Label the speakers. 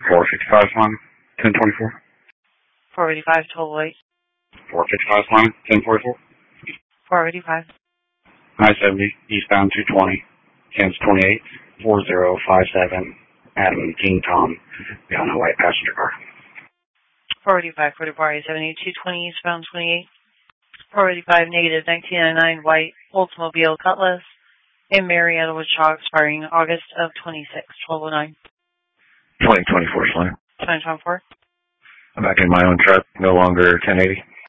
Speaker 1: 455 line, 1024.
Speaker 2: 485 total weight.
Speaker 1: 455 line, 1044.
Speaker 2: 485.
Speaker 1: I-70, eastbound 220, Kansas 28, 4057, Adam King Tom, behind a white passenger car.
Speaker 2: 485, 44, I-70, 220, eastbound 28, 485, negative 1999, white Oldsmobile Cutlass, in Marietta, Wichita, expiring August of 26, 1209.
Speaker 1: 2024 line.
Speaker 2: 2024.
Speaker 1: I'm back in my own truck, no longer 1080.